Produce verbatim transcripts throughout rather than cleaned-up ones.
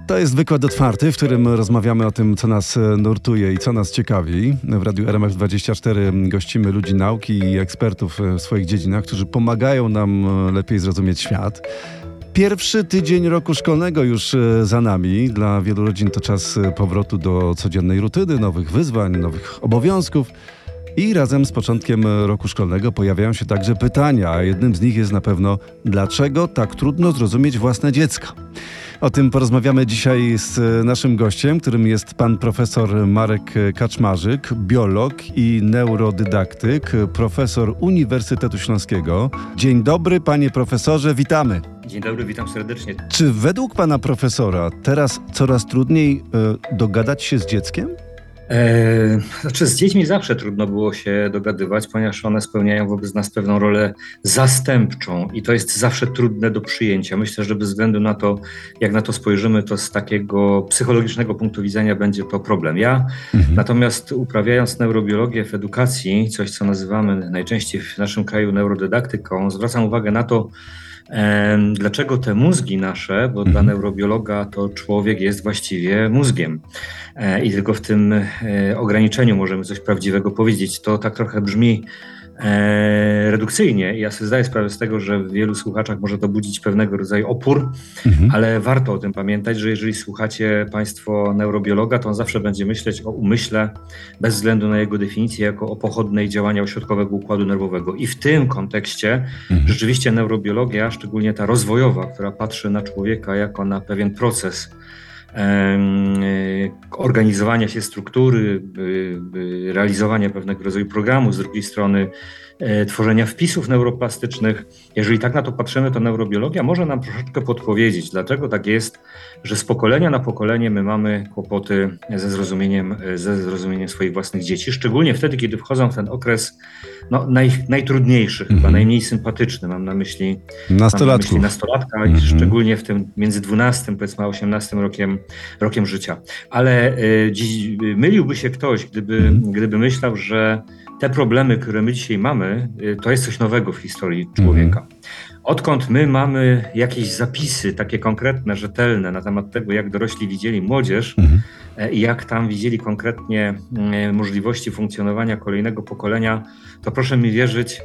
To jest wykład otwarty, w którym rozmawiamy o tym, co nas nurtuje i co nas ciekawi. W Radiu R M F dwadzieścia cztery gościmy ludzi nauki i ekspertów w swoich dziedzinach, którzy pomagają nam lepiej zrozumieć świat. Pierwszy tydzień roku szkolnego już za nami. Dla wielu rodzin to czas powrotu do codziennej rutyny, nowych wyzwań, nowych obowiązków. I razem z początkiem roku szkolnego pojawiają się także pytania, a jednym z nich jest na pewno, dlaczego tak trudno zrozumieć własne dziecko? O tym porozmawiamy dzisiaj z naszym gościem, którym jest pan profesor Marek Kaczmarzyk, biolog i neurodydaktyk, profesor Uniwersytetu Śląskiego. Dzień dobry, panie profesorze, witamy. Dzień dobry, witam serdecznie. Czy według pana profesora teraz coraz trudniej y, dogadać się z dzieckiem? Eee, znaczy z dziećmi zawsze trudno było się dogadywać, ponieważ one spełniają wobec nas pewną rolę zastępczą i to jest zawsze trudne do przyjęcia. Myślę, że bez względu na to, jak na to spojrzymy, to z takiego psychologicznego punktu widzenia będzie to problem. Ja mhm. natomiast uprawiając neurobiologię w edukacji, coś co nazywamy najczęściej w naszym kraju neurodydaktyką, zwracam uwagę na to, dlaczego te mózgi nasze, bo dla neurobiologa to człowiek jest właściwie mózgiem i tylko w tym ograniczeniu możemy coś prawdziwego powiedzieć. To tak trochę brzmi redukcyjnie. Ja sobie zdaję sprawę z tego, że w wielu słuchaczach może to budzić pewnego rodzaju opór, mhm. ale warto o tym pamiętać, że jeżeli słuchacie państwo neurobiologa, to on zawsze będzie myśleć o umyśle bez względu na jego definicję jako o pochodnej działania ośrodkowego układu nerwowego. I w tym kontekście mhm. rzeczywiście neurobiologia, szczególnie ta rozwojowa, która patrzy na człowieka jako na pewien proces organizowania się struktury, realizowania pewnego rodzaju programu, z drugiej strony tworzenia wpisów neuroplastycznych. Jeżeli tak na to patrzymy, to neurobiologia może nam troszeczkę podpowiedzieć, dlaczego tak jest, że z pokolenia na pokolenie my mamy kłopoty ze zrozumieniem, ze zrozumieniem swoich własnych dzieci, szczególnie wtedy, kiedy wchodzą w ten okres no, naj, najtrudniejszy, mm-hmm. chyba najmniej sympatyczny. Mam na myśli, mam na myśli nastolatka, mm-hmm. i szczególnie w tym między dwunastym powiedzmy a osiemnastym rokiem, rokiem życia. Ale y, dziś, myliłby się ktoś, gdyby, mm-hmm. gdyby myślał, że te problemy, które my dzisiaj mamy, to jest coś nowego w historii człowieka. Mhm. Odkąd my mamy jakieś zapisy takie konkretne, rzetelne na temat tego, jak dorośli widzieli młodzież mhm. i jak tam widzieli konkretnie możliwości funkcjonowania kolejnego pokolenia, to proszę mi wierzyć,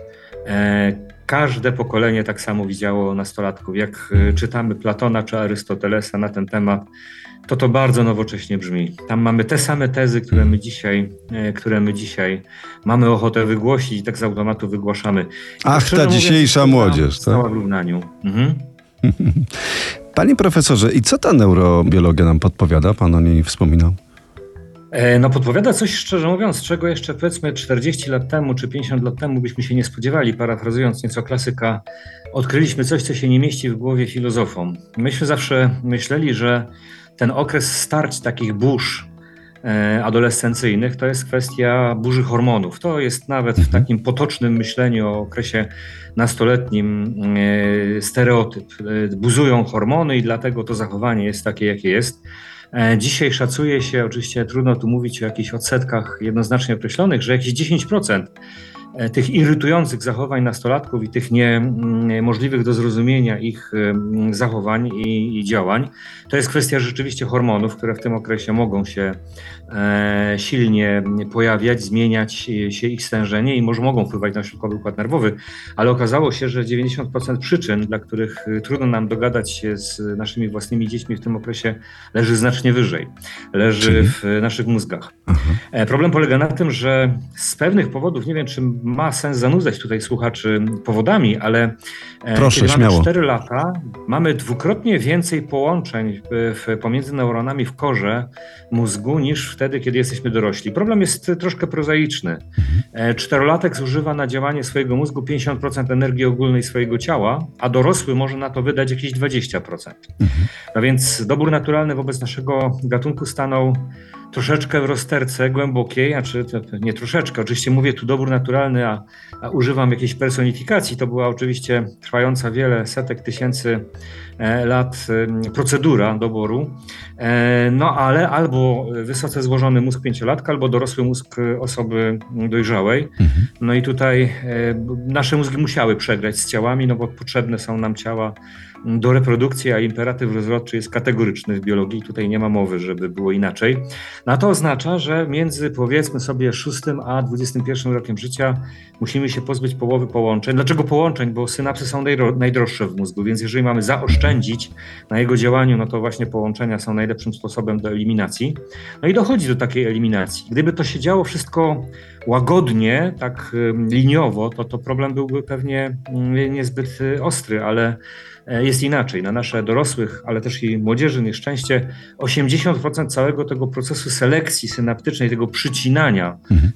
każde pokolenie tak samo widziało nastolatków. Jak czytamy Platona czy Arystotelesa na ten temat, to to bardzo nowocześnie brzmi. Tam mamy te same tezy, które my dzisiaj, które my dzisiaj mamy ochotę wygłosić i tak z automatu wygłaszamy. Ach, ta dzisiejsza młodzież. Tak? Cała w równaniu. Mhm. Panie profesorze, i co ta neurobiologia nam podpowiada? Pan o niej wspominał. No podpowiada coś, szczerze mówiąc, czego jeszcze powiedzmy czterdzieści lat temu czy pięćdziesiąt lat temu byśmy się nie spodziewali. Parafrazując nieco klasyka, odkryliśmy coś, co się nie mieści w głowie filozofom. Myśmy zawsze myśleli, że ten okres starć takich burz e, adolescencyjnych to jest kwestia burzy hormonów. To jest nawet w takim potocznym myśleniu o okresie nastoletnim e, stereotyp. E, buzują hormony i dlatego to zachowanie jest takie, jakie jest. E, dzisiaj szacuje się, oczywiście trudno tu mówić o jakichś odsetkach jednoznacznie określonych, że jakieś dziesięć procent tych irytujących zachowań nastolatków i tych niemożliwych do zrozumienia ich zachowań i, i działań, to jest kwestia rzeczywiście hormonów, które w tym okresie mogą się e, silnie pojawiać, zmieniać się ich stężenie i może mogą wpływać na środkowy układ nerwowy, ale okazało się, że dziewięćdziesiąt procent przyczyn, dla których trudno nam dogadać się z naszymi własnymi dziećmi w tym okresie, leży znacznie wyżej, leży Czyli? w naszych mózgach. E, problem polega na tym, że z pewnych powodów, nie wiem, czy ma sens zanudzać tutaj słuchaczy powodami, ale Proszę, kiedy śmiało. mamy cztery lata, mamy dwukrotnie więcej połączeń w, pomiędzy neuronami w korze mózgu niż wtedy, kiedy jesteśmy dorośli. Problem jest troszkę prozaiczny. Czterolatek zużywa na działanie swojego mózgu pięćdziesiąt procent energii ogólnej swojego ciała, a dorosły może na to wydać jakieś dwadzieścia procent. No więc dobór naturalny wobec naszego gatunku stanął troszeczkę w rozterce głębokiej, znaczy nie troszeczkę, oczywiście mówię tu dobór naturalny, a, a używam jakiejś personifikacji. To była oczywiście trwająca wiele setek tysięcy e, lat e, procedura doboru, e, no ale albo wysoce złożony mózg pięciolatka, albo dorosły mózg osoby dojrzałej. Mhm. No i tutaj e, nasze mózgi musiały przegrać z ciałami, no bo potrzebne są nam ciała do reprodukcji, a imperatyw rozrodczy jest kategoryczny w biologii. Tutaj nie ma mowy, żeby było inaczej. No to oznacza, że między powiedzmy sobie szóstym a dwudziestym pierwszym rokiem życia musimy się pozbyć połowy połączeń. Dlaczego połączeń? Bo synapsy są najdroższe w mózgu, więc jeżeli mamy zaoszczędzić na jego działaniu, no to właśnie połączenia są najlepszym sposobem do eliminacji. No i dochodzi do takiej eliminacji. Gdyby to się działo wszystko łagodnie, tak liniowo, to, to problem byłby pewnie niezbyt ostry, ale jest inaczej. Na nasze dorosłych, ale też i młodzieży nieszczęście osiemdziesiąt procent całego tego procesu selekcji synaptycznej, tego przycinania mhm.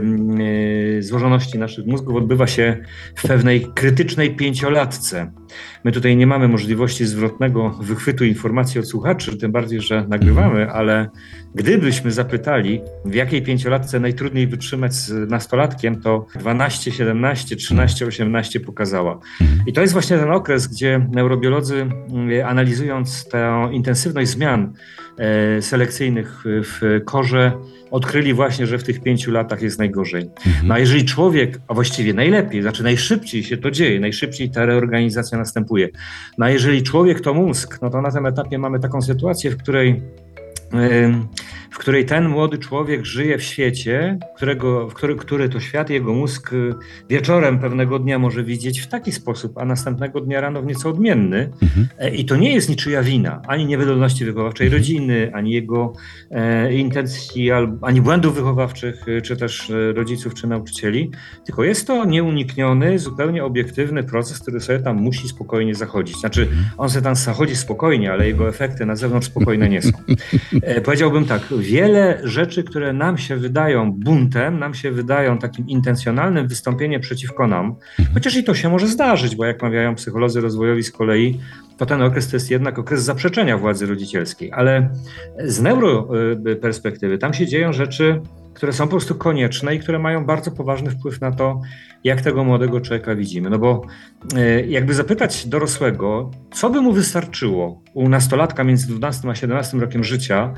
e, złożoności naszych mózgów odbywa się w pewnej krytycznej pięciolatce. My tutaj nie mamy możliwości zwrotnego wychwytu informacji od słuchaczy, tym bardziej, że nagrywamy, ale gdybyśmy zapytali, w jakiej pięciolatce najtrudniej wytrzymać z nastolatkiem, to dwanaście, siedemnaście, trzynaście, osiemnaście pokazała. I to jest właśnie ten okres, gdzie neurobiolodzy, analizując tę intensywność zmian selekcyjnych w korze, odkryli właśnie, że w tych pięciu latach jest najgorzej. Mhm. No a jeżeli człowiek, a właściwie najlepiej, znaczy najszybciej się to dzieje, najszybciej ta reorganizacja następuje. No a jeżeli człowiek to mózg, no to na tym etapie mamy taką sytuację, w której w której ten młody człowiek żyje w świecie, którego, w który, który to świat jego mózg wieczorem pewnego dnia może widzieć w taki sposób, a następnego dnia rano w nieco odmienny. Mhm. I to nie jest niczyja wina, ani niewydolności wychowawczej mhm. rodziny, ani jego e, intencji, ani błędów wychowawczych, czy też rodziców, czy nauczycieli, tylko jest to nieunikniony, zupełnie obiektywny proces, który sobie tam musi spokojnie zachodzić. Znaczy, on sobie tam zachodzi spokojnie, ale jego efekty na zewnątrz spokojne nie są. E, powiedziałbym tak, wiele rzeczy, które nam się wydają buntem, nam się wydają takim intencjonalnym wystąpieniem przeciwko nam, chociaż i to się może zdarzyć, bo jak mawiają psycholodzy rozwojowi z kolei, to ten okres to jest jednak okres zaprzeczenia władzy rodzicielskiej. Ale z neuroperspektywy tam się dzieją rzeczy, które są po prostu konieczne i które mają bardzo poważny wpływ na to, jak tego młodego człowieka widzimy. No bo jakby zapytać dorosłego, co by mu wystarczyło u nastolatka między dwunastym a siedemnastym rokiem życia,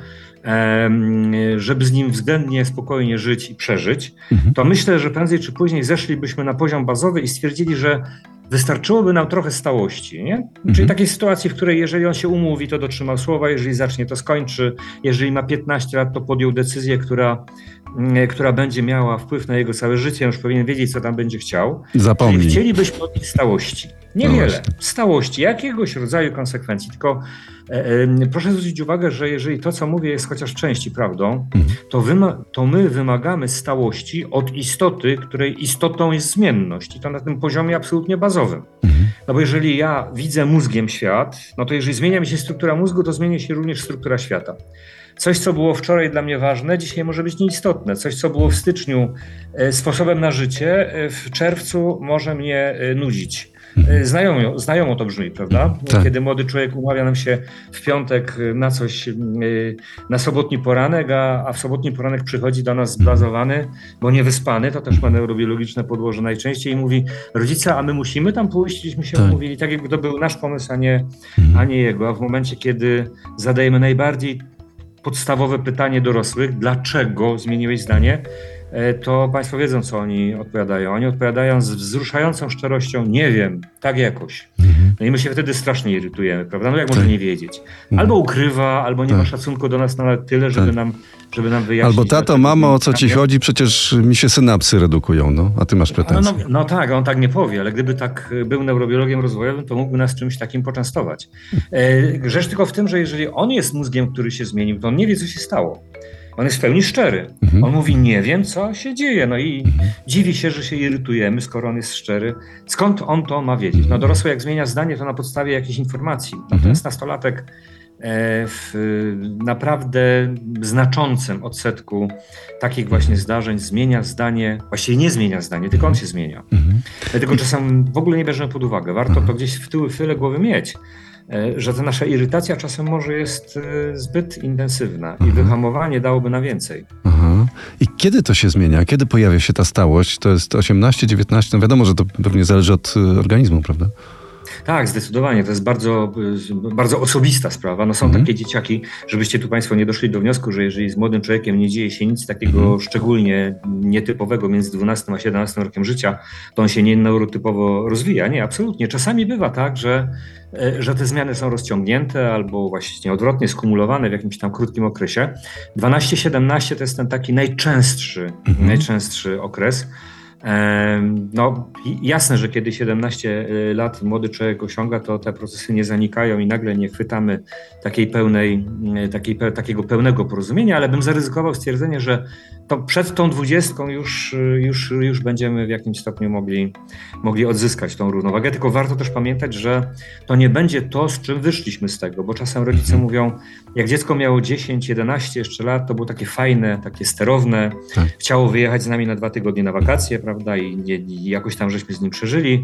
żeby z nim względnie spokojnie żyć i przeżyć, to myślę, że prędzej czy później zeszlibyśmy na poziom bazowy i stwierdzili, że wystarczyłoby nam trochę stałości, nie? Mhm. Czyli takiej sytuacji, w której jeżeli on się umówi, to dotrzymał słowa, jeżeli zacznie, to skończy, jeżeli ma piętnaście lat, to podjął decyzję, która, która będzie miała wpływ na jego całe życie, już powinien wiedzieć, co tam będzie chciał. Zapomnij. Czyli chcielibyśmy od nich stałości. Niewiele. No stałości, jakiegoś rodzaju konsekwencji. Tylko e, e, proszę zwrócić uwagę, że jeżeli to, co mówię, jest chociaż w części prawdą, mhm. to, wyma- to my wymagamy stałości od istoty, której istotą jest zmienność. I to na tym poziomie absolutnie bazowym. Mhm. No bo jeżeli ja widzę mózgiem świat, no to jeżeli zmienia mi się struktura mózgu, to zmieni się również struktura świata. Coś, co było wczoraj dla mnie ważne, dzisiaj może być nieistotne. Coś, co było w styczniu e, sposobem na życie, e, w czerwcu może mnie e, nudzić. Znajomo, znajomo to brzmi, prawda? Tak. Kiedy młody człowiek umawia nam się w piątek na coś, na sobotni poranek, a, a w sobotni poranek przychodzi do nas zblazowany, bo niewyspany, to też ma neurobiologiczne podłoże najczęściej i mówi: rodzice, a my musimy tam pójść, gdzieśmy się tak. umówili, tak jakby to był nasz pomysł, a nie, a nie jego. A w momencie, kiedy zadajemy najbardziej podstawowe pytanie dorosłych, dlaczego zmieniłeś zdanie, to państwo wiedzą, co oni odpowiadają. Oni odpowiadają z wzruszającą szczerością: nie wiem, tak jakoś. No i my się wtedy strasznie irytujemy, prawda? No jak może nie wiedzieć? Albo ukrywa, albo nie ma szacunku do nas nawet tyle, żeby nam, żeby nam wyjaśnić. Albo tato, mamo, o co ci chodzi? Przecież mi się synapsy redukują, no, a ty masz pretensje. No, no, no tak, on tak nie powie, ale gdyby tak był neurobiologiem rozwojowym, to mógłby nas czymś takim poczęstować. E, rzecz tylko w tym, że jeżeli on jest mózgiem, który się zmienił, to on nie wie, co się stało. On jest w pełni szczery. Mhm. On mówi: nie wiem, co się dzieje. No i mhm. dziwi się, że się irytujemy, skoro on jest szczery. Skąd on to ma wiedzieć? No dorosły, jak zmienia zdanie, to na podstawie jakiejś informacji. Natomiast mhm. nastolatek w naprawdę znaczącym odsetku takich właśnie zdarzeń zmienia zdanie, właściwie nie zmienia zdanie, tylko on się zmienia. Mhm. Dlatego czasem w ogóle nie bierzemy pod uwagę. Warto mhm. to gdzieś w tył, w tyle głowy mieć, że ta nasza irytacja czasem może jest zbyt intensywna i wyhamowanie dałoby na więcej. Aha. I kiedy to się zmienia? Kiedy pojawia się ta stałość? To jest osiemnaście, dziewiętnaście? No wiadomo, że to pewnie zależy od organizmu, prawda? Tak, zdecydowanie. To jest bardzo, bardzo osobista sprawa. No są mhm. takie dzieciaki, żebyście tu Państwo nie doszli do wniosku, że jeżeli z młodym człowiekiem nie dzieje się nic takiego mhm. szczególnie nietypowego między dwunastym a siedemnastym rokiem życia, to on się nie neurotypowo rozwija. Nie, absolutnie. Czasami bywa tak, że, że te zmiany są rozciągnięte albo właśnie odwrotnie skumulowane w jakimś tam krótkim okresie. dwanaście siedemnaście to jest ten taki najczęstszy, mhm. najczęstszy okres. No jasne, że kiedy siedemnaście lat młody człowiek osiąga, to te procesy nie zanikają i nagle nie chwytamy takiej pełnej, takiej, takiego pełnego porozumienia, ale bym zaryzykował stwierdzenie, że to przed tą dwudziestką już, już, już będziemy w jakimś stopniu mogli, mogli odzyskać tą równowagę, tylko warto też pamiętać, że to nie będzie to, z czym wyszliśmy z tego, bo czasem rodzice mówią, jak dziecko miało dziesięć jedenaście jeszcze lat, to było takie fajne, takie sterowne, tak. Chciało wyjechać z nami na dwa tygodnie na wakacje, prawda, i, i jakoś tam żeśmy z nim przeżyli.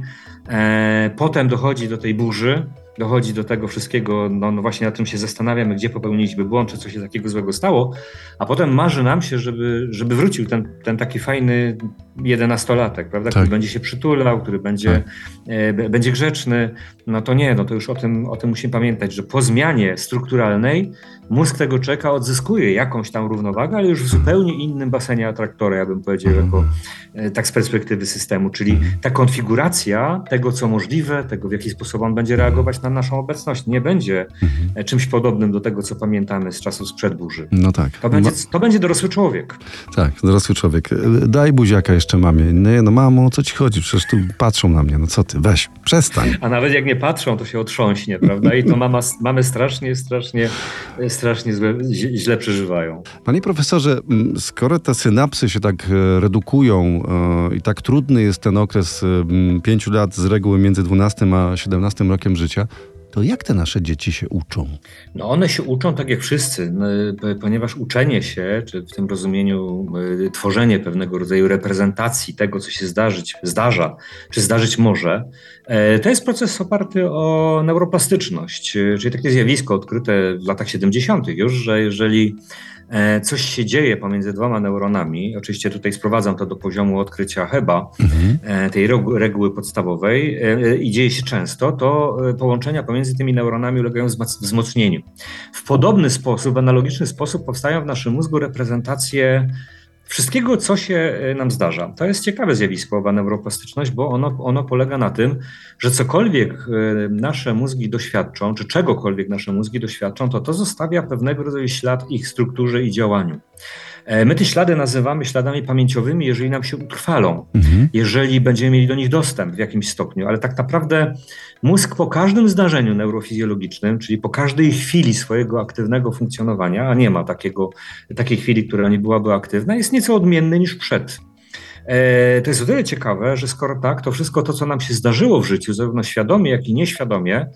E, potem dochodzi do tej burzy, dochodzi do tego wszystkiego, no, no właśnie nad czym się zastanawiamy, gdzie popełniliśmy błąd, czy coś się takiego złego stało, a potem marzy nam się, żeby, żeby wrócił ten, ten taki fajny jedenastolatek, prawda, tak. Który będzie się przytulał, który będzie, tak. e, będzie grzeczny. No to nie, no to już o tym, o tym musimy pamiętać, że po zmianie strukturalnej mózg tego człowieka odzyskuje jakąś tam równowagę, ale już w zupełnie innym basenie atraktora, ja bym powiedział, mm. jako e, tak z perspektywy systemu, czyli mm. ta konfiguracja tego, co możliwe, tego, w jaki sposób on będzie reagować na naszą obecność, nie będzie mm. czymś podobnym do tego, co pamiętamy z czasów sprzed burzy. No tak. To będzie, to będzie dorosły człowiek. Tak, dorosły człowiek. Daj buziaka jeszcze mamie. Nie, no mamo, o co ci chodzi? Przecież tu patrzą na mnie. No co ty, weź, przestań. A nawet jak nie patrzą, to się otrząśnie, prawda? I to mama, mamy strasznie, strasznie, strasznie złe, źle przeżywają. Panie profesorze, skoro te synapsy się tak redukują i tak trudny jest ten okres pięciu lat z reguły między dwunastym a siedemnastym rokiem życia, to jak te nasze dzieci się uczą? No one się uczą tak jak wszyscy, ponieważ uczenie się, czy w tym rozumieniu tworzenie pewnego rodzaju reprezentacji tego, co się zdarzyć, zdarza, czy zdarzyć może, to jest proces oparty o neuroplastyczność, czyli takie zjawisko odkryte w latach siedemdziesiątych już, że jeżeli coś się dzieje pomiędzy dwoma neuronami, oczywiście tutaj sprowadzam to do poziomu odkrycia Heba, mhm. tej reguły podstawowej i dzieje się często, to połączenia pomiędzy tymi neuronami ulegają wzmocnieniu. W podobny sposób, analogiczny sposób powstają w naszym mózgu reprezentacje wszystkiego, co się nam zdarza. To jest ciekawe zjawisko, owa neuroplastyczność, bo ono, ono polega na tym, że cokolwiek nasze mózgi doświadczą, czy czegokolwiek nasze mózgi doświadczą, to to zostawia pewnego rodzaju ślad w ich strukturze i działaniu. My te ślady nazywamy śladami pamięciowymi, jeżeli nam się utrwalą, mhm. jeżeli będziemy mieli do nich dostęp w jakimś stopniu, ale tak naprawdę mózg po każdym zdarzeniu neurofizjologicznym, czyli po każdej chwili swojego aktywnego funkcjonowania, a nie ma takiego, takiej chwili, która nie byłaby aktywna, jest nieco odmienny niż przed. To jest o tyle ciekawe, że skoro tak, to wszystko to, co nam się zdarzyło w życiu, zarówno świadomie, jak i nieświadomie,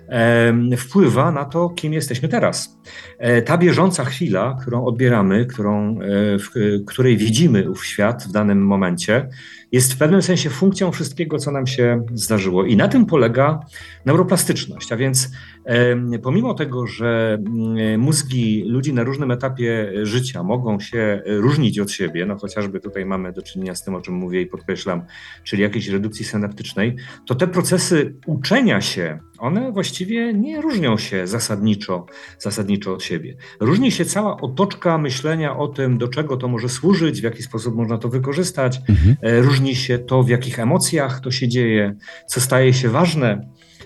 wpływa na to, kim jesteśmy teraz. Ta bieżąca chwila, którą odbieramy, którą, w której widzimy ów świat w danym momencie, jest w pewnym sensie funkcją wszystkiego, co nam się zdarzyło. I na tym polega neuroplastyczność. A więc pomimo tego, że mózgi ludzi na różnym etapie życia mogą się różnić od siebie, no chociażby tutaj mamy do czynienia z tym, o czym mówię i podkreślam, czyli jakiejś redukcji synaptycznej, to te procesy uczenia się, one właściwie nie różnią się zasadniczo, zasadniczo od siebie. Różni się cała otoczka myślenia o tym, do czego to może służyć, w jaki sposób można to wykorzystać. Mhm. Różni się to, w jakich emocjach to się dzieje, co staje się ważne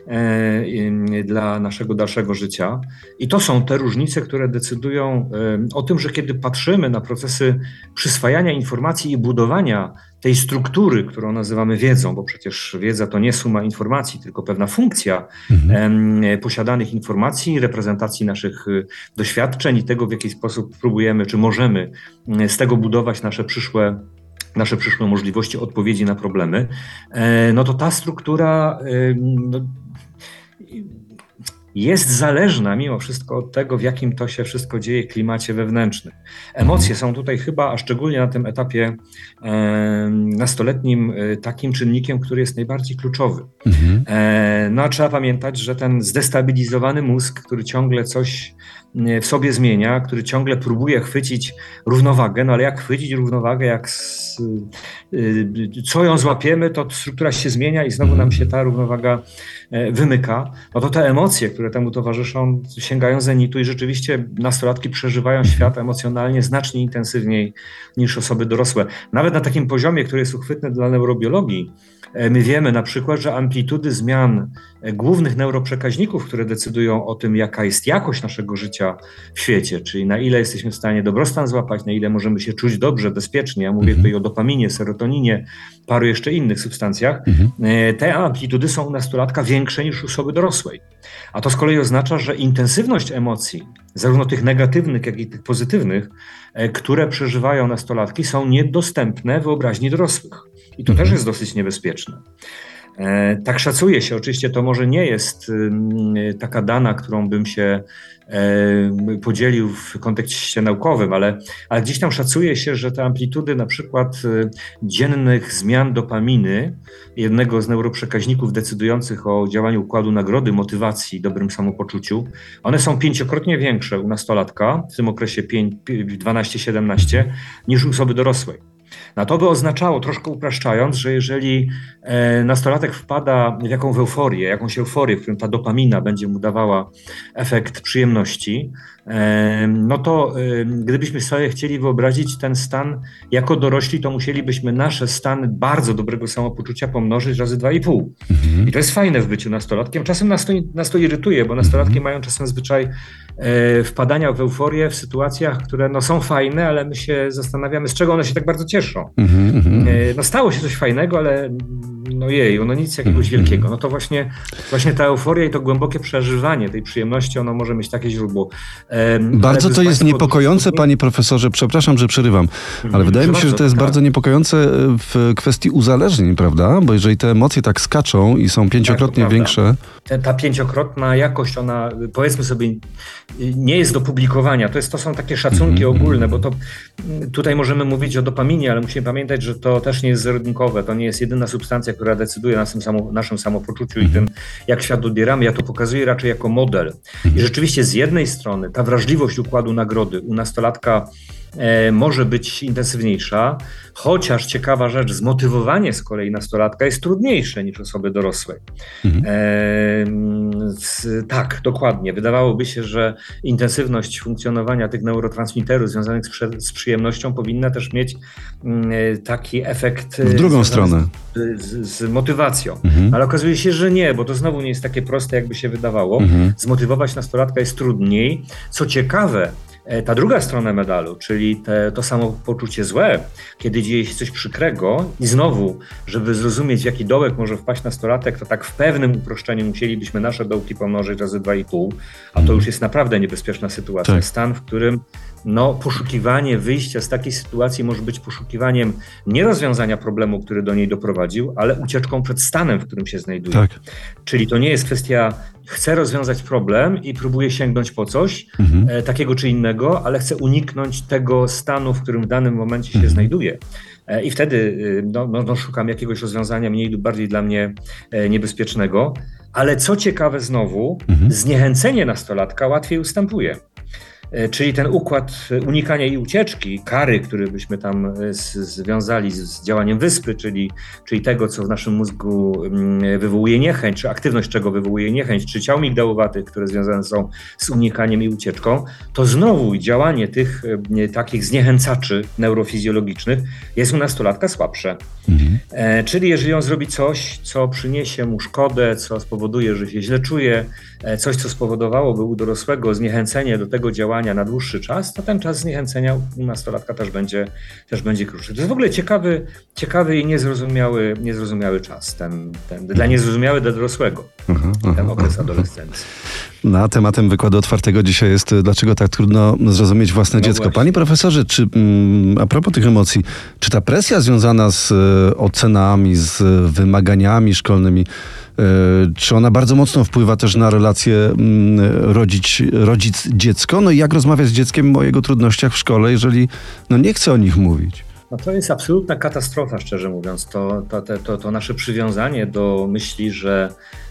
dla naszego dalszego życia. I to są te różnice, które decydują o tym, że kiedy patrzymy na procesy przyswajania informacji i budowania tej struktury, którą nazywamy wiedzą, bo przecież wiedza to nie suma informacji, tylko pewna funkcja mhm. posiadanych informacji, reprezentacji naszych doświadczeń i tego, w jaki sposób próbujemy, czy możemy z tego budować nasze przyszłe nasze przyszłe możliwości odpowiedzi na problemy, no to ta struktura no, jest zależna mimo wszystko od tego, w jakim to się wszystko dzieje klimacie wewnętrznym. Emocje są tutaj chyba, a szczególnie na tym etapie e, nastoletnim, e, takim czynnikiem, który jest najbardziej kluczowy. Mhm. E, no a trzeba pamiętać, że ten zdestabilizowany mózg, który ciągle coś w sobie zmienia, który ciągle próbuje chwycić równowagę, no ale jak chwycić równowagę, jak z, co ją złapiemy, to struktura się zmienia i znowu nam się ta równowaga wymyka, no to te emocje, które temu towarzyszą, sięgają zenitu i rzeczywiście nastolatki przeżywają świat emocjonalnie znacznie intensywniej niż osoby dorosłe. Nawet na takim poziomie, który jest uchwytny dla neurobiologii, my wiemy na przykład, że amplitudy zmian głównych neuroprzekaźników, które decydują o tym, jaka jest jakość naszego życia w świecie, czyli na ile jesteśmy w stanie dobrostan złapać, na ile możemy się czuć dobrze, bezpiecznie. Ja mówię tutaj o dopaminie, serotoninie, paru jeszcze innych substancjach. Te amplitudy są u nastolatka większe niż u osoby dorosłej. A to z kolei oznacza, że intensywność emocji, zarówno tych negatywnych, jak i tych pozytywnych, które przeżywają nastolatki, są niedostępne wyobraźni dorosłych. I to mhm. też jest dosyć niebezpieczne. E, tak szacuje się, oczywiście to może nie jest y, taka dana, którą bym się e, podzielił w kontekście naukowym, ale, ale gdzieś tam szacuje się, że te amplitudy na przykład y, dziennych zmian dopaminy, jednego z neuroprzekaźników decydujących o działaniu układu nagrody, motywacji, dobrym samopoczuciu, one są pięciokrotnie większe u nastolatka w tym okresie dwanaście siedemnaście niż u osoby dorosłej. No to by oznaczało, troszkę upraszczając, że jeżeli e, nastolatek wpada w jakąś euforię, jakąś euforię, w którym ta dopamina będzie mu dawała efekt przyjemności, e, no to e, gdybyśmy sobie chcieli wyobrazić ten stan jako dorośli, to musielibyśmy nasze stany bardzo dobrego samopoczucia pomnożyć razy dwa i pół. Mhm. I to jest fajne w byciu nastolatkiem. Czasem nas to, nas to irytuje, bo nastolatki mhm. mają czasem zwyczaj e, wpadania w euforię w sytuacjach, które no, są fajne, ale my się zastanawiamy, z czego one się tak bardzo cieszą. Mm-hmm. No stało się coś fajnego, ale no jej, no nic jakiegoś mm-hmm. wielkiego. No to właśnie, właśnie ta euforia i to głębokie przeżywanie tej przyjemności, ono może mieć takie źródło. Um, bardzo to jest niepokojące, pod... panie profesorze, przepraszam, że przerywam, ale mm-hmm. wydaje mi się, że to jest tak. bardzo niepokojące w kwestii uzależnień, prawda? Bo jeżeli te emocje tak skaczą i są pięciokrotnie tak, większe... Ta, ta pięciokrotna jakość, ona powiedzmy sobie nie jest do publikowania. To, jest, to są takie szacunki mm-hmm. ogólne, bo to tutaj możemy mówić o dopaminie, ale musimy pamiętać, że to też nie jest zero-jedynkowe. To nie jest jedyna substancja, która decyduje o naszym, samo, naszym samopoczuciu i tym, jak świat odbieramy. Ja to pokazuję raczej jako model. I rzeczywiście z jednej strony ta wrażliwość układu nagrody u nastolatka e, może być intensywniejsza, chociaż ciekawa rzecz, zmotywowanie z kolei nastolatka jest trudniejsze niż osoby dorosłej. Mhm. E, z, tak, dokładnie. Wydawałoby się, że intensywność funkcjonowania tych neurotransmiterów związanych z, z przyjemnością powinna też mieć m, taki efekt... W drugą stronę. Z, z, z motywacją. Mhm. Ale okazuje się, że nie, bo to znowu nie jest takie proste, jakby się wydawało. Mhm. Zmotywować nastolatka jest trudniej. Co ciekawe, ta druga strona medalu, czyli te, to samopoczucie złe, kiedy dzieje się coś przykrego i znowu, żeby zrozumieć, w jaki dołek może wpaść nastolatek, to tak w pewnym uproszczeniu musielibyśmy nasze dołki pomnożyć razy dwa i pół, a to już jest naprawdę niebezpieczna sytuacja. Tak. Stan, w którym no, poszukiwanie wyjścia z takiej sytuacji może być poszukiwaniem nie rozwiązania problemu, który do niej doprowadził, ale ucieczką przed stanem, w którym się znajduje. Tak. Czyli to nie jest kwestia, chcę rozwiązać problem i próbuję sięgnąć po coś mhm. e, takiego czy innego, ale chcę uniknąć tego stanu, w którym w danym momencie się mhm. znajduję. E, I wtedy no, no, no, szukam jakiegoś rozwiązania mniej lub bardziej dla mnie e, niebezpiecznego. Ale co ciekawe znowu, mhm. zniechęcenie nastolatka łatwiej ustępuje. Czyli ten układ unikania i ucieczki, kary, które byśmy tam z, związali z, z działaniem wyspy, czyli, czyli tego, co w naszym mózgu wywołuje niechęć, czy aktywność czego wywołuje niechęć, czy ciał migdałowatych, które związane są z unikaniem i ucieczką, to znowu działanie tych nie, takich zniechęcaczy neurofizjologicznych jest u nastolatka słabsze. Mhm. E, czyli jeżeli on zrobi coś, co przyniesie mu szkodę, co spowoduje, że się źle czuje, e, coś, co spowodowałoby u dorosłego zniechęcenie do tego działania na dłuższy czas, to ten czas zniechęcenia u nastolatka też będzie, też będzie krótszy. To jest w ogóle ciekawy, ciekawy i niezrozumiały, niezrozumiały czas, ten, ten, dla niezrozumiały dla dorosłego, aha, ten aha, okres aha. adolescencji. Na tematem wykładu otwartego dzisiaj jest, dlaczego tak trudno zrozumieć własne no dziecko. Właśnie. Panie profesorze, czy mm, a propos tych emocji, czy ta presja związana z e, ocenami, z wymaganiami szkolnymi, e, czy ona bardzo mocno wpływa też na relacje mm, rodzic, rodzic-dziecko? No i jak rozmawiać z dzieckiem o jego trudnościach w szkole, jeżeli no, nie chce o nich mówić? No to jest absolutna katastrofa, szczerze mówiąc. To, to, to, to nasze przywiązanie do myśli, że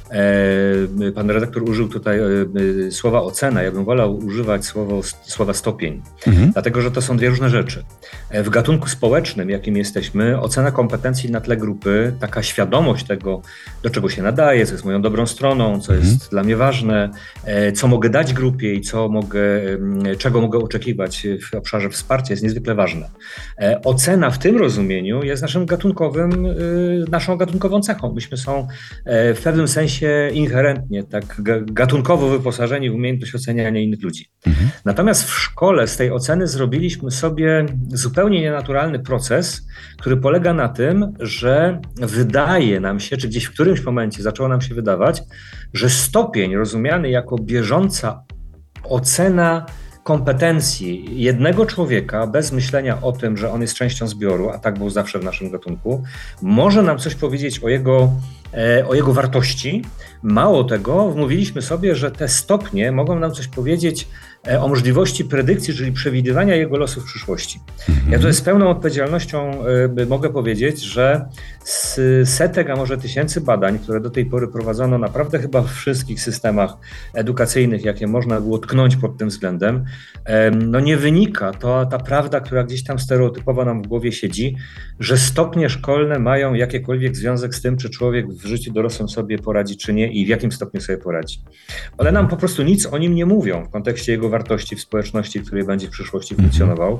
Pan redaktor użył tutaj słowa ocena. Ja bym wolał używać słowo, słowa stopień, mhm. dlatego że to są dwie różne rzeczy. W gatunku społecznym, jakim jesteśmy, ocena kompetencji na tle grupy, taka świadomość tego, do czego się nadaje, co jest moją dobrą stroną, co jest mhm. dla mnie ważne, co mogę dać grupie i co mogę, czego mogę oczekiwać w obszarze wsparcia, jest niezwykle ważne. Ocena w tym rozumieniu jest naszym gatunkowym, naszą gatunkową cechą. Myśmy są w pewnym sensie inherentnie, tak gatunkowo wyposażeni w umiejętność oceniania innych ludzi. Mhm. Natomiast w szkole z tej oceny zrobiliśmy sobie zupełnie nienaturalny proces, który polega na tym, że wydaje nam się, czy gdzieś w którymś momencie zaczęło nam się wydawać, że stopień rozumiany jako bieżąca ocena kompetencji jednego człowieka bez myślenia o tym, że on jest częścią zbioru, a tak było zawsze w naszym gatunku, może nam coś powiedzieć o jego, o jego wartości. Mało tego, wmówiliśmy sobie, że te stopnie mogą nam coś powiedzieć o możliwości predykcji, czyli przewidywania jego losu w przyszłości. Ja tutaj z pełną odpowiedzialnością y, mogę powiedzieć, że z setek, a może tysięcy badań, które do tej pory prowadzono naprawdę chyba w wszystkich systemach edukacyjnych, jakie można było tknąć pod tym względem, y, no nie wynika to ta prawda, która gdzieś tam stereotypowo nam w głowie siedzi, że stopnie szkolne mają jakikolwiek związek z tym, czy człowiek w życiu dorosłym sobie poradzi, czy nie i w jakim stopniu sobie poradzi. One nam po prostu nic o nim nie mówią w kontekście jego wartości w społeczności, w której będzie w przyszłości funkcjonował,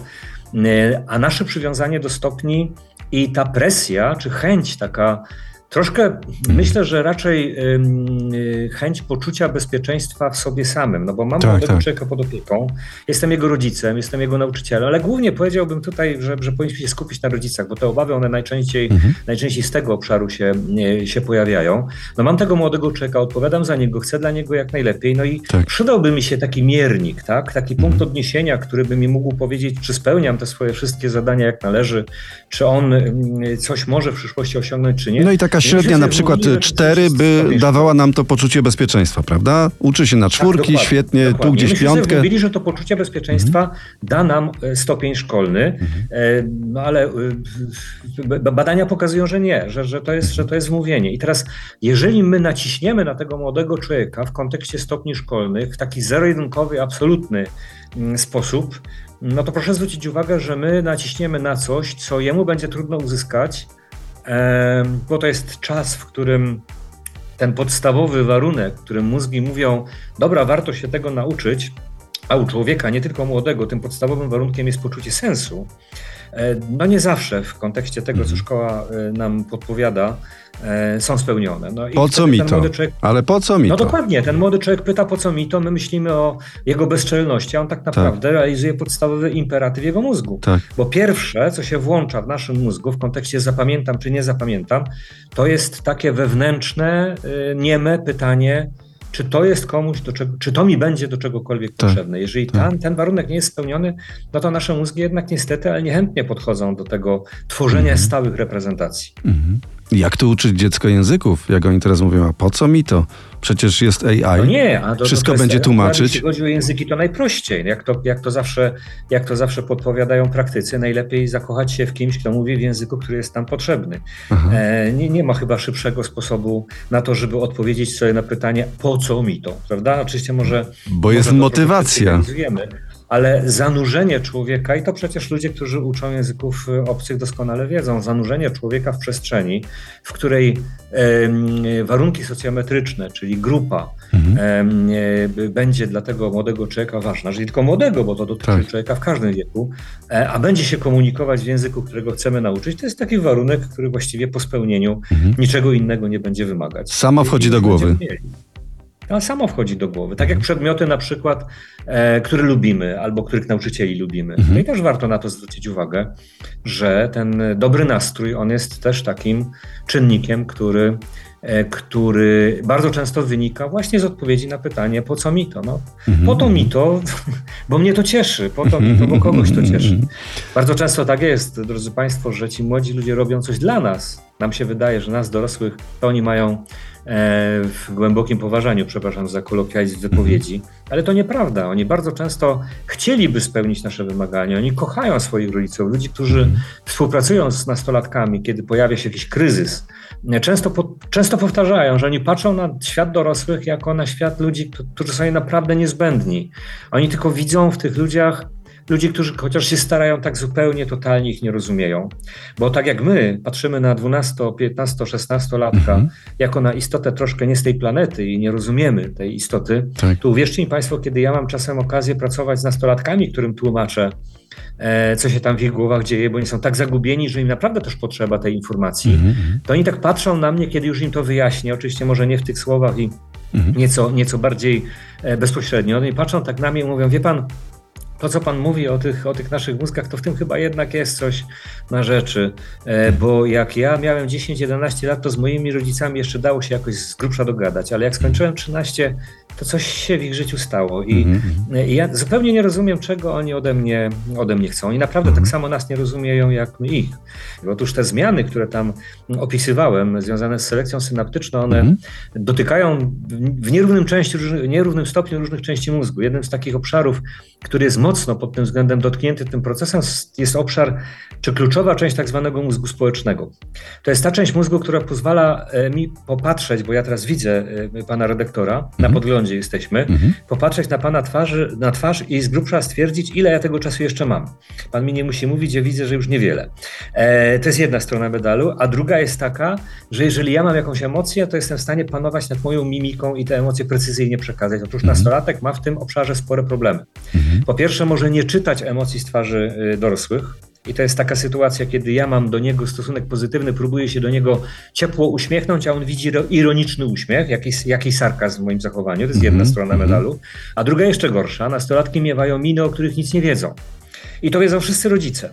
a nasze przywiązanie do stopni i ta presja, czy chęć taka troszkę, myślę, że raczej y, chęć poczucia bezpieczeństwa w sobie samym, no bo mam tak, młodego tak. człowieka pod opieką, jestem jego rodzicem, jestem jego nauczycielem, ale głównie powiedziałbym tutaj, że, że powinniśmy się skupić na rodzicach, bo te obawy, one najczęściej, mhm. najczęściej z tego obszaru się, nie, się pojawiają. No mam tego młodego człowieka, odpowiadam za niego, chcę dla niego jak najlepiej, no i tak. przydałby mi się taki miernik, tak, taki mhm. punkt odniesienia, który by mi mógł powiedzieć, czy spełniam te swoje wszystkie zadania jak należy, czy on coś może w przyszłości osiągnąć, czy nie. No i taka średnia na przykład cztery by dawała nam to poczucie bezpieczeństwa, prawda? Uczy się na czwórki, tak, świetnie, dokładnie. Tu gdzieś Myśmy piątkę. Myśmy mówili, że to poczucie bezpieczeństwa mhm. da nam stopień szkolny, mhm. no ale badania pokazują, że nie, że, że, to jest, że to jest wmówienie. I teraz, jeżeli my naciśniemy na tego młodego człowieka w kontekście stopni szkolnych w taki zero-jedynkowy, absolutny sposób, no to proszę zwrócić uwagę, że my naciśniemy na coś, co jemu będzie trudno uzyskać, bo to jest czas, w którym ten podstawowy warunek, w którym mózgi mówią, dobra, warto się tego nauczyć, a u człowieka, nie tylko młodego, tym podstawowym warunkiem jest poczucie sensu. No nie zawsze w kontekście tego, co szkoła nam podpowiada, są spełnione. No i po co mi to? Człowiek... Ale po co mi no to? No dokładnie, ten młody człowiek pyta, po co mi to, my myślimy o jego bezczelności, a on tak naprawdę tak. realizuje podstawowy imperatyw jego mózgu. Tak. Bo pierwsze, co się włącza w naszym mózgu w kontekście zapamiętam czy nie zapamiętam, to jest takie wewnętrzne, nieme pytanie, czy to jest komuś, do czego, czy to mi będzie do czegokolwiek tak, potrzebne. Jeżeli tak. ten, ten warunek nie jest spełniony, no to nasze mózgi jednak niestety, ale niechętnie podchodzą do tego tworzenia mhm. stałych reprezentacji. Mhm. Jak to uczyć dziecko języków? Jak oni teraz mówią, a po co mi to? Przecież jest A I. No nie, a to, wszystko to, to będzie jest, tłumaczyć. Jeśli chodzi o języki, to najprościej. Jak to, jak to, zawsze, jak to zawsze podpowiadają praktycy, najlepiej zakochać się w kimś, kto mówi w języku, który jest tam potrzebny. E, nie, nie ma chyba szybszego sposobu na to, żeby odpowiedzieć sobie na pytanie, po co mi to, prawda? Oczywiście może... Bo może jest motywacja. Ale zanurzenie człowieka, i to przecież ludzie, którzy uczą języków obcych doskonale wiedzą, zanurzenie człowieka w przestrzeni, w której e, warunki socjometryczne, czyli grupa, mhm. e, będzie dla tego młodego człowieka ważna, że nie tylko młodego, bo to dotyczy tak. człowieka w każdym wieku, e, a będzie się komunikować w języku, którego chcemy nauczyć, to jest taki warunek, który właściwie po spełnieniu mhm. niczego innego nie będzie wymagać. Sama wchodzi do głowy. To samo wchodzi do głowy. Tak jak przedmioty na przykład, e, które lubimy albo których nauczycieli lubimy. Mhm. No i też warto na to zwrócić uwagę, że ten dobry nastrój, on jest też takim czynnikiem, który, e, który bardzo często wynika właśnie z odpowiedzi na pytanie, po co mi to? No, mhm. Po to mi to, bo mnie to cieszy, po to mi to, bo kogoś to cieszy. Bardzo często tak jest, drodzy Państwo, że ci młodzi ludzie robią coś dla nas, Nam się wydaje, że nas dorosłych to oni mają w głębokim poważaniu, przepraszam za kolokwializm wypowiedzi, ale to nieprawda. Oni bardzo często chcieliby spełnić nasze wymagania. Oni kochają swoich rodziców, ludzi, którzy współpracują z nastolatkami, kiedy pojawia się jakiś kryzys. Często, po, często powtarzają, że oni patrzą na świat dorosłych jako na świat ludzi, którzy są im naprawdę niezbędni. Oni tylko widzą w tych ludziach ludzi, którzy chociaż się starają, tak zupełnie, totalnie ich nie rozumieją. Bo tak jak my patrzymy na dwunasto-, piętnasto-, szesnastolatka mhm. jako na istotę troszkę nie z tej planety i nie rozumiemy tej istoty, tak. to uwierzcie mi Państwo, kiedy ja mam czasem okazję pracować z nastolatkami, którym tłumaczę, e, co się tam w ich głowach dzieje, bo oni są tak zagubieni, że im naprawdę też potrzeba tej informacji, mhm. to oni tak patrzą na mnie, kiedy już im to wyjaśnię, oczywiście może nie w tych słowach i mhm. nieco, nieco bardziej e, bezpośrednio. Oni patrzą tak na mnie i mówią, wie Pan, to, co Pan mówi o tych, o tych naszych mózgach, to w tym chyba jednak jest coś na rzeczy, e, bo jak ja miałem dziesięć jedenaście lat, to z moimi rodzicami jeszcze dało się jakoś z grubsza dogadać, ale jak skończyłem trzynaście, to coś się w ich życiu stało i, mm-hmm. i ja zupełnie nie rozumiem, czego oni ode mnie, ode mnie chcą i naprawdę mm-hmm. tak samo nas nie rozumieją, jak my ich. Otóż te zmiany, które tam opisywałem, związane z selekcją synaptyczną, one mm-hmm. dotykają w nierównym, części, nierównym stopniu różnych części mózgu. Jednym z takich obszarów, który jest mocno pod tym względem dotknięty tym procesem, jest obszar, czy kluczowa część tak zwanego mózgu społecznego. To jest ta część mózgu, która pozwala mi popatrzeć, bo ja teraz widzę pana redaktora, mm-hmm. na podglądzie jesteśmy, mm-hmm. popatrzeć na pana twarzy, na twarz i z grubsza stwierdzić, ile ja tego czasu jeszcze mam. Pan mi nie musi mówić, ja widzę, że już niewiele. E, to jest jedna strona medalu, a druga jest taka, że jeżeli ja mam jakąś emocję, to jestem w stanie panować nad moją mimiką i te emocje precyzyjnie przekazać. Otóż mm-hmm. nastolatek ma w tym obszarze spore problemy. Mm-hmm. Po pierwsze, może nie czytać emocji z twarzy y, dorosłych. I to jest taka sytuacja, kiedy ja mam do niego stosunek pozytywny, próbuję się do niego ciepło uśmiechnąć, a on widzi ironiczny uśmiech, jakiś, jakiś sarkazm w moim zachowaniu. To jest mm-hmm. jedna strona medalu. A druga jeszcze gorsza. Nastolatki miewają miny, o których nic nie wiedzą. I to wiedzą wszyscy rodzice,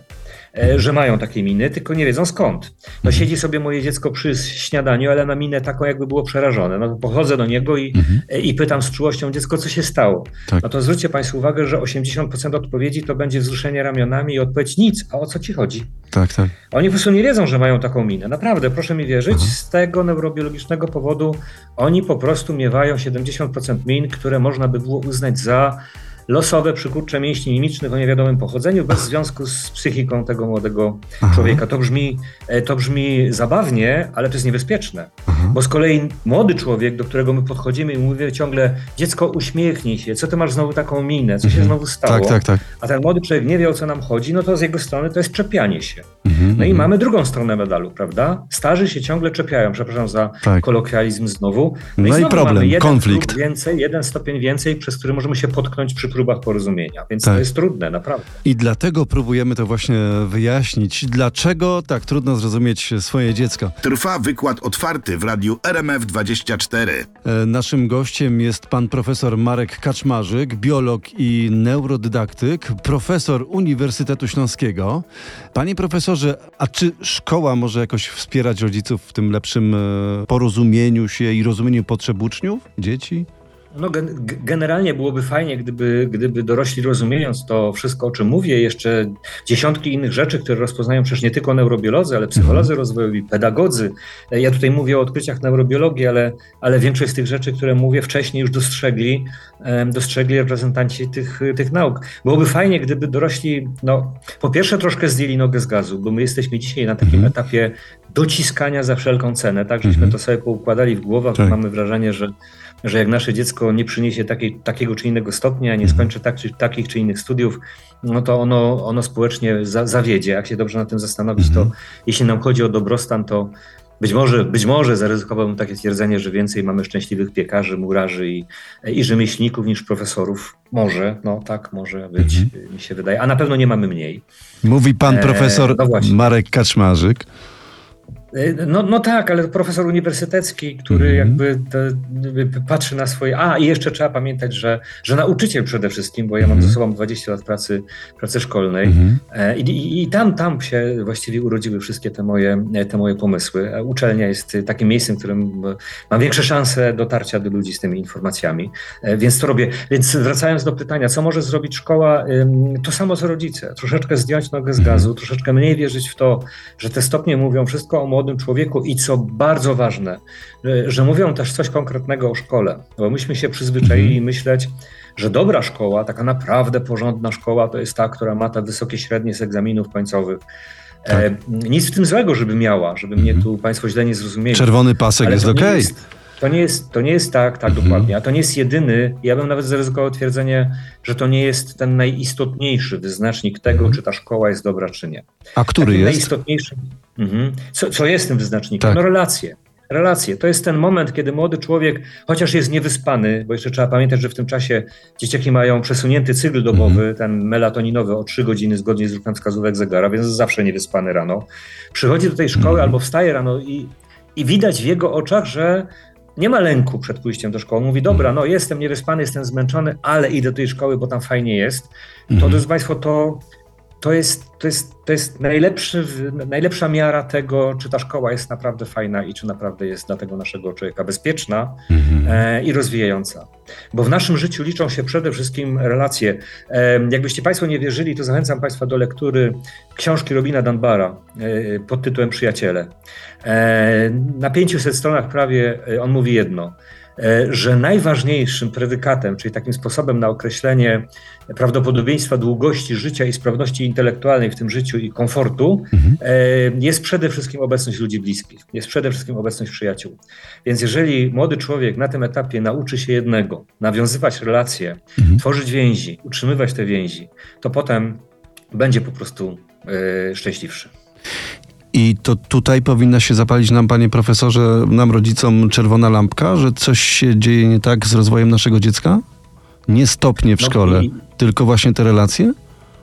że mają takie miny, tylko nie wiedzą skąd. No siedzi sobie moje dziecko przy śniadaniu, ale ma minę taką, jakby było przerażone. No podchodzę do niego i, mhm. i pytam z czułością, dziecko, co się stało? Tak. No to zwróćcie Państwo uwagę, że osiemdziesiąt procent odpowiedzi to będzie wzruszenie ramionami i odpowiedź nic. A o co ci chodzi? Tak, tak. Oni po prostu nie wiedzą, że mają taką minę. Naprawdę, proszę mi wierzyć, Aha. z tego neurobiologicznego powodu oni po prostu miewają siedemdziesiąt procent min, które można by było uznać za losowe przykurcze mięśni mimicznych o niewiadomym pochodzeniu, bez związku z psychiką tego młodego Aha. człowieka. To brzmi, to brzmi zabawnie, ale to jest niebezpieczne. Aha. Bo z kolei młody człowiek, do którego my podchodzimy i mówimy ciągle, dziecko, uśmiechnij się, co ty masz znowu taką minę, co się znowu stało? Tak, tak, tak. A ten młody człowiek nie wie, o co nam chodzi, no to z jego strony to jest czepianie się. Mhm, no i mamy drugą stronę medalu, prawda? Starzy się ciągle czepiają, przepraszam za tak. kolokwializm znowu. No, no i, i problem, mamy jeden konflikt. Więcej, jeden stopień więcej, przez który możemy się potknąć przy próbach porozumienia, więc tak. to jest trudne, naprawdę. I dlatego próbujemy to właśnie wyjaśnić, dlaczego tak trudno zrozumieć swoje dziecko. Trwa wykład otwarty w radiu R M F dwadzieścia cztery. E, naszym gościem jest pan profesor Marek Kaczmarzyk, biolog i neurodydaktyk, profesor Uniwersytetu Śląskiego. Panie profesorze, a czy szkoła może jakoś wspierać rodziców w tym lepszym e, porozumieniu się i rozumieniu potrzeb uczniów, dzieci? No, gen- generalnie byłoby fajnie, gdyby, gdyby dorośli, rozumiejąc to wszystko, o czym mówię, jeszcze dziesiątki innych rzeczy, które rozpoznają przecież nie tylko neurobiolodzy, ale psycholodzy rozwojowi, pedagodzy. Ja tutaj mówię o odkryciach neurobiologii, ale, ale większość z tych rzeczy, które mówię wcześniej, już dostrzegli, dostrzegli reprezentanci tych, tych nauk. Byłoby fajnie, gdyby dorośli, no, po pierwsze troszkę zdjęli nogę z gazu, bo my jesteśmy dzisiaj na takim mhm. etapie dociskania za wszelką cenę, tak, żeśmy mhm. to sobie poukładali w głowach, tak. mamy wrażenie, że że jak nasze dziecko nie przyniesie takiej, takiego czy innego stopnia, nie skończy tak, czy, takich czy innych studiów, no to ono, ono społecznie za, zawiedzie. Jak się dobrze nad tym zastanowić, to mm. jeśli nam chodzi o dobrostan, to być może, być może zaryzykowałbym takie twierdzenie, że więcej mamy szczęśliwych piekarzy, murarzy i, i rzemieślników niż profesorów. Może, no tak może być, mm. mi się wydaje, a na pewno nie mamy mniej. Mówi pan profesor e, no Marek Kaczmarzyk. No, no tak, ale profesor uniwersytecki, który mm. jakby te, patrzy na swoje... A, i jeszcze trzeba pamiętać, że, że nauczyciel przede wszystkim, bo ja mam mm. ze sobą dwadzieścia lat pracy, pracy szkolnej mm. I, i, i tam, tam się właściwie urodziły wszystkie te moje, te moje pomysły. Uczelnia jest takim miejscem, w którym mam większe szanse dotarcia do ludzi z tymi informacjami, więc to robię. Więc wracając do pytania, co może zrobić szkoła? To samo co rodzice. Troszeczkę zdjąć nogę z gazu, troszeczkę mniej wierzyć w to, że te stopnie mówią wszystko o młodym człowieku i co bardzo ważne, że mówią też coś konkretnego o szkole, bo myśmy się przyzwyczaili mhm. myśleć, że dobra szkoła, taka naprawdę porządna szkoła, to jest ta, która ma te wysokie średnie z egzaminów końcowych. Tak. E, nic w tym złego, żeby miała, żeby mnie tu państwo źle nie zrozumieli. Czerwony pasek jest okej. Okay. To nie jest, to nie jest tak, tak mhm. dokładnie, a to nie jest jedyny, ja bym nawet zaryzykował twierdzenie, że to nie jest ten najistotniejszy wyznacznik tego, mhm. czy ta szkoła jest dobra, czy nie. A który Takim jest? Najistotniejszy, mhm. co, co jest tym wyznacznikiem? Tak. No relacje. Relacje. To jest ten moment, kiedy młody człowiek, chociaż jest niewyspany, bo jeszcze trzeba pamiętać, że w tym czasie dzieciaki mają przesunięty cykl dobowy, mm-hmm. ten melatoninowy o trzy godziny zgodnie z ruchem wskazówek zegara, więc zawsze niewyspany rano. Przychodzi do tej szkoły mm-hmm. albo wstaje rano i, i widać w jego oczach, że nie ma lęku przed pójściem do szkoły. Mówi, dobra, no jestem niewyspany, jestem zmęczony, ale idę do tej szkoły, bo tam fajnie jest. To, mm-hmm. drodzy Państwo, to... To jest, to jest, to jest najlepszy, najlepsza miara tego, czy ta szkoła jest naprawdę fajna i czy naprawdę jest dla tego naszego człowieka bezpieczna mhm. e, i rozwijająca. Bo w naszym życiu liczą się przede wszystkim relacje. E, jakbyście Państwo nie wierzyli, to zachęcam Państwa do lektury książki Robina Dunbara e, pod tytułem Przyjaciele. E, na pięciuset stronach prawie on mówi jedno, że najważniejszym predykatem, czyli takim sposobem na określenie prawdopodobieństwa długości życia i sprawności intelektualnej w tym życiu i komfortu, mhm. jest przede wszystkim obecność ludzi bliskich, jest przede wszystkim obecność przyjaciół. Więc jeżeli młody człowiek na tym etapie nauczy się jednego, nawiązywać relacje, mhm. tworzyć więzi, utrzymywać te więzi, to potem będzie po prostu yy, szczęśliwszy. I to tutaj powinna się zapalić nam, panie profesorze, nam rodzicom czerwona lampka, że coś się dzieje nie tak z rozwojem naszego dziecka? Nie stopnie w no szkole, i... tylko właśnie te relacje?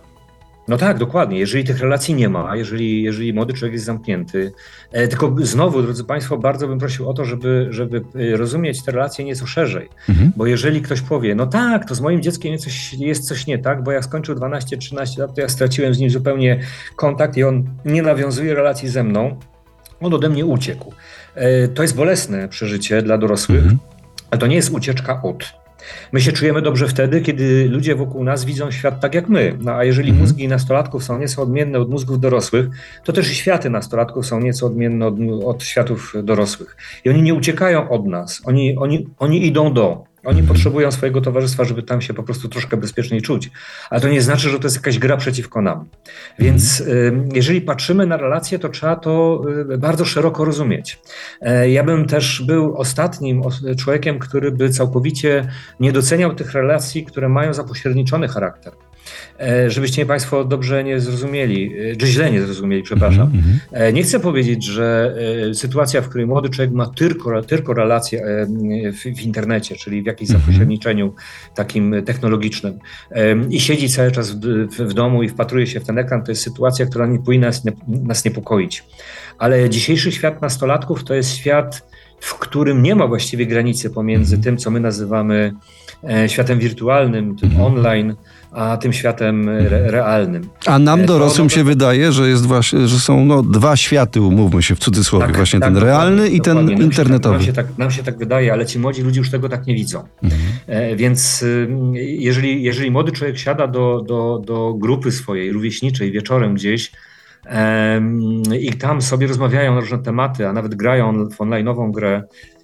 No tak, dokładnie. Jeżeli tych relacji nie ma, jeżeli, jeżeli młody człowiek jest zamknięty, e, tylko znowu, drodzy Państwo, bardzo bym prosił o to, żeby, żeby rozumieć te relacje nieco szerzej. Mhm. Bo jeżeli ktoś powie, no tak, to z moim dzieckiem jest coś, jest coś nie tak, bo jak skończył dwanaście trzynaście lat, to ja straciłem z nim zupełnie kontakt i on nie nawiązuje relacji ze mną, on ode mnie uciekł. E, to jest bolesne przeżycie dla dorosłych, mhm. ale to nie jest ucieczka od. My się czujemy dobrze wtedy, kiedy ludzie wokół nas widzą świat tak jak my. No a jeżeli mhm. mózgi nastolatków są nieco odmienne od mózgów dorosłych, to też i światy nastolatków są nieco odmienne od, od światów dorosłych. I oni nie uciekają od nas, oni, oni, oni idą do. Oni potrzebują swojego towarzystwa, żeby tam się po prostu troszkę bezpieczniej czuć. Ale to nie znaczy, że to jest jakaś gra przeciwko nam. Więc y, jeżeli patrzymy na relacje, to trzeba to y, bardzo szeroko rozumieć. Y, ja bym też był ostatnim człowiekiem, który by całkowicie nie doceniał tych relacji, które mają zapośredniczony charakter. Żebyście mnie Państwo dobrze nie zrozumieli, czy źle nie zrozumieli, przepraszam. Mm-hmm. Nie chcę powiedzieć, że sytuacja, w której młody człowiek ma tylko, tylko relacje w, w internecie, czyli w jakimś mm-hmm. zapośredniczeniu takim technologicznym i siedzi cały czas w, w domu i wpatruje się w ten ekran, to jest sytuacja, która nie powinna nas, nas niepokoić. Ale dzisiejszy świat nastolatków to jest świat, w którym nie ma właściwie granicy pomiędzy tym, co my nazywamy światem wirtualnym, tym mm-hmm. online, a tym światem re- realnym. A nam dorosłym to, no to... się wydaje, że jest właśnie, że są no, dwa światy, umówmy się w cudzysłowie, tak, właśnie tak, ten realny i ten nam internetowy. Się, nam, się tak, nam się tak wydaje, ale ci młodzi ludzie już tego tak nie widzą. Mhm. E, więc jeżeli, jeżeli młody człowiek siada do, do, do grupy swojej rówieśniczej wieczorem gdzieś e, i tam sobie rozmawiają na różne tematy, a nawet grają w online'ową grę,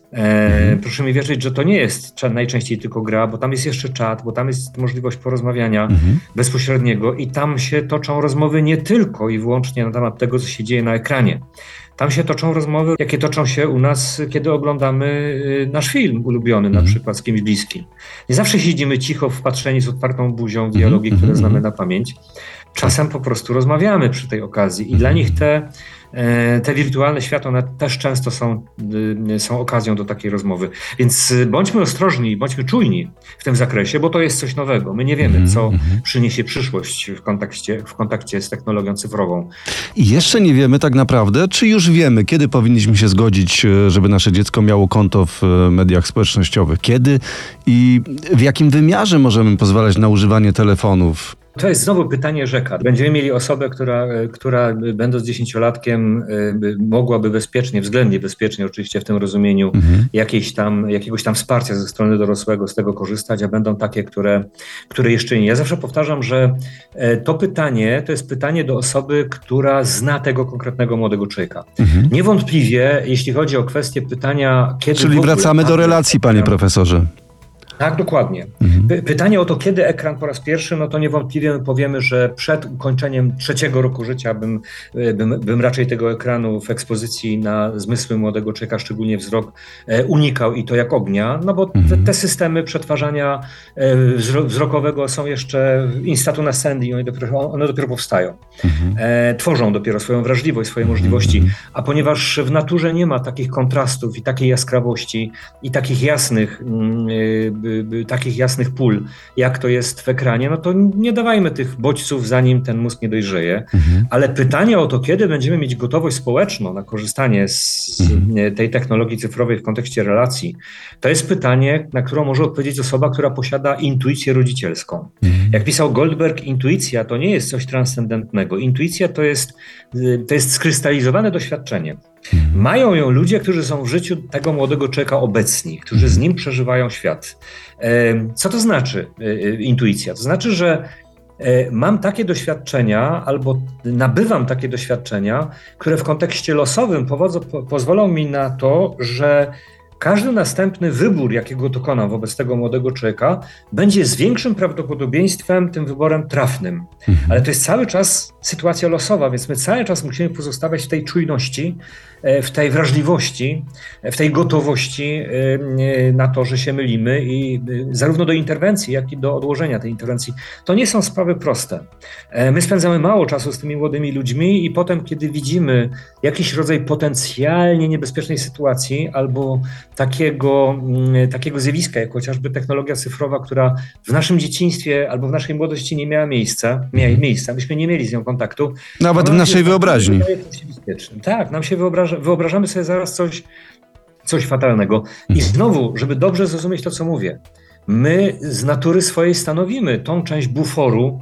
E, proszę mi wierzyć, że to nie jest najczęściej tylko gra, bo tam jest jeszcze czat, bo tam jest możliwość porozmawiania mhm. bezpośredniego i tam się toczą rozmowy nie tylko i wyłącznie na temat tego, co się dzieje na ekranie. Tam się toczą rozmowy, jakie toczą się u nas, kiedy oglądamy nasz film ulubiony, mhm. na przykład z kimś bliskim. Nie zawsze siedzimy cicho, wpatrzeni z otwartą buzią w dialogi, mhm. które znamy na pamięć. Czasem po prostu rozmawiamy przy tej okazji i dla nich te Te wirtualne światy, one też często są, są okazją do takiej rozmowy. Więc bądźmy ostrożni, bądźmy czujni w tym zakresie, bo to jest coś nowego. My nie wiemy, co mm-hmm. przyniesie przyszłość w kontakcie, w kontakcie z technologią cyfrową. I jeszcze nie wiemy tak naprawdę, czy już wiemy, kiedy powinniśmy się zgodzić, żeby nasze dziecko miało konto w mediach społecznościowych. Kiedy i w jakim wymiarze możemy pozwalać na używanie telefonów To jest znowu pytanie rzeka. Będziemy mieli osobę, która, która będąc dziesięciolatkiem mogłaby bezpiecznie, względnie bezpiecznie oczywiście w tym rozumieniu mhm. jakiejś tam, jakiegoś tam wsparcia ze strony dorosłego z tego korzystać, a będą takie, które, które jeszcze nie. Ja zawsze powtarzam, że to pytanie to jest pytanie do osoby, która zna tego konkretnego młodego człowieka. Mhm. Niewątpliwie, jeśli chodzi o kwestię pytania, kiedy... Czyli wracamy do relacji, panie profesorze. Tak, dokładnie. Mhm. Pytanie o to, kiedy ekran po raz pierwszy, no to niewątpliwie powiemy, że przed ukończeniem trzeciego roku życia bym, bym, bym raczej tego ekranu w ekspozycji na zmysły młodego człowieka, szczególnie wzrok, unikał i to jak ognia, no bo mhm. te, te systemy przetwarzania wzrokowego są jeszcze instatu nascendi, one dopiero, one dopiero powstają. Mhm. E, tworzą dopiero swoją wrażliwość, swoje możliwości, mhm. a ponieważ w naturze nie ma takich kontrastów i takiej jaskrawości i takich jasnych y, takich jasnych pól, jak to jest w ekranie, no to nie dawajmy tych bodźców, zanim ten mózg nie dojrzeje. Mhm. Ale pytanie o to, kiedy będziemy mieć gotowość społeczną na korzystanie z mhm. tej technologii cyfrowej w kontekście relacji, to jest pytanie, na które może odpowiedzieć osoba, która posiada intuicję rodzicielską. Mhm. Jak pisał Goldberg, intuicja to nie jest coś transcendentnego. Intuicja to jest, to jest skrystalizowane doświadczenie. Mhm. Mają ją ludzie, którzy są w życiu tego młodego człowieka obecni, którzy z nim przeżywają świat. Co to znaczy intuicja? To znaczy, że mam takie doświadczenia albo nabywam takie doświadczenia, które w kontekście losowym powodzą, po, pozwolą mi na to, że każdy następny wybór, jakiego dokonam wobec tego młodego człowieka, będzie z większym prawdopodobieństwem tym wyborem trafnym. Mhm. Ale to jest cały czas sytuacja losowa, więc my cały czas musimy pozostawać w tej czujności, w tej wrażliwości, w tej gotowości na to, że się mylimy i zarówno do interwencji, jak i do odłożenia tej interwencji. To nie są sprawy proste. My spędzamy mało czasu z tymi młodymi ludźmi i potem, kiedy widzimy jakiś rodzaj potencjalnie niebezpiecznej sytuacji albo takiego, takiego zjawiska, jak chociażby technologia cyfrowa, która w naszym dzieciństwie albo w naszej młodości nie miała miejsca, miała miejsca, myśmy nie mieli z nią kontaktu. Nawet w naszej wyobraźni. Tak, nam się wyobraża, wyobrażamy sobie zaraz coś, coś fatalnego. I znowu, żeby dobrze zrozumieć to, co mówię, my z natury swojej stanowimy tą część buforu,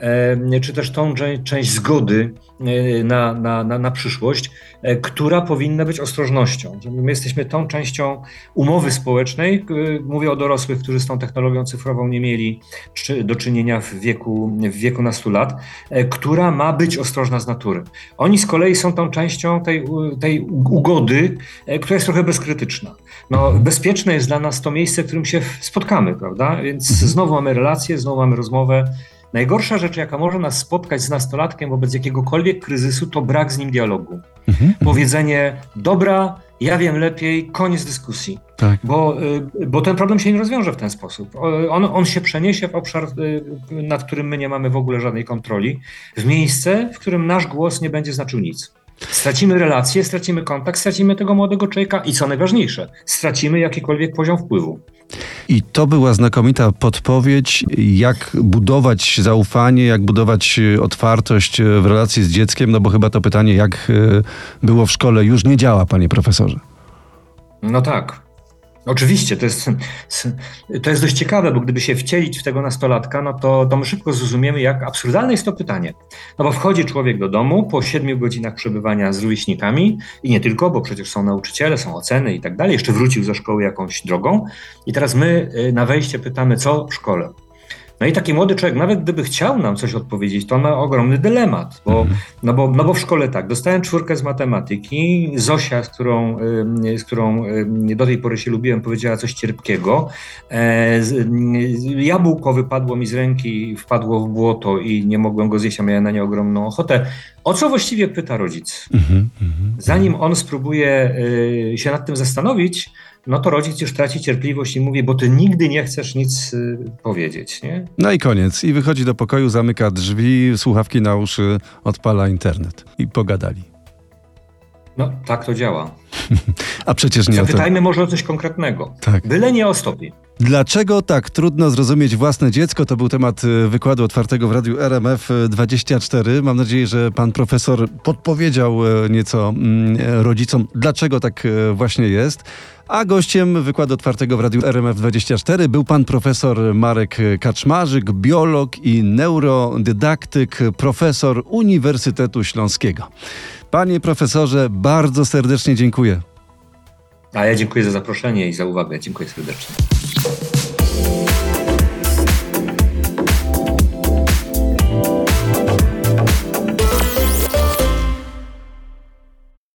e, czy też tą część zgody e, na, na, na, na przyszłość, e, która powinna być ostrożnością. My jesteśmy tą częścią umowy społecznej, e, mówię o dorosłych, którzy z tą technologią cyfrową nie mieli czy, do czynienia w wieku, w wieku nastu lat, e, która ma być ostrożna z natury. Oni z kolei są tą częścią tej, tej ugody, e, która jest trochę bezkrytyczna. No, bezpieczne jest dla nas to miejsce, w którym się spotkamy, prawda? Więc znowu mamy relację, znowu mamy rozmowę. Najgorsza rzecz, jaka może nas spotkać z nastolatkiem wobec jakiegokolwiek kryzysu, to brak z nim dialogu. Mhm. Powiedzenie, dobra, ja wiem lepiej, koniec dyskusji. Tak. Bo, bo ten problem się nie rozwiąże w ten sposób. On, on się przeniesie w obszar, nad którym my nie mamy w ogóle żadnej kontroli, w miejsce, w którym nasz głos nie będzie znaczył nic. Stracimy relacje, stracimy kontakt, stracimy tego młodego człowieka i co najważniejsze, stracimy jakikolwiek poziom wpływu. I to była znakomita podpowiedź, jak budować zaufanie, jak budować otwartość w relacji z dzieckiem, no bo chyba to pytanie, jak było w szkole, już nie działa, panie profesorze. No tak. Oczywiście, to jest, to jest dość ciekawe, bo gdyby się wcielić w tego nastolatka, no to, to my szybko zrozumiemy, jak absurdalne jest to pytanie. No bo wchodzi człowiek do domu po siedmiu godzinach przebywania z rówieśnikami i nie tylko, bo przecież są nauczyciele, są oceny i tak dalej, jeszcze wrócił ze szkoły jakąś drogą i teraz my na wejście pytamy, co w szkole. No i taki młody człowiek, nawet gdyby chciał nam coś odpowiedzieć, to ma ogromny dylemat, bo, no bo, no bo w szkole tak, dostałem czwórkę z matematyki, Zosia, z którą, z którą do tej pory się lubiłem, powiedziała coś cierpkiego, e, jabłko wypadło mi z ręki, wpadło w błoto i nie mogłem go zjeść, a miałem na nie ogromną ochotę. O co właściwie pyta rodzic? Zanim on spróbuje y, się nad tym zastanowić, no to rodzic już traci cierpliwość i mówi, bo ty nigdy nie chcesz nic y, powiedzieć, nie? No i koniec. I wychodzi do pokoju, zamyka drzwi, słuchawki na uszy, odpala internet. I pogadali. No, tak to działa. A przecież nie. Zapytajmy to... może o coś konkretnego. Tak. Byle nie o stopie. Dlaczego tak trudno zrozumieć własne dziecko? To był temat wykładu otwartego w Radiu R M F dwadzieścia cztery. Mam nadzieję, że pan profesor podpowiedział nieco rodzicom, dlaczego tak właśnie jest. A gościem wykładu otwartego w Radiu R M F dwadzieścia cztery był pan profesor Marek Kaczmarzyk, biolog i neurodydaktyk, profesor Uniwersytetu Śląskiego. Panie profesorze, bardzo serdecznie dziękuję. A ja dziękuję za zaproszenie i za uwagę. Dziękuję serdecznie.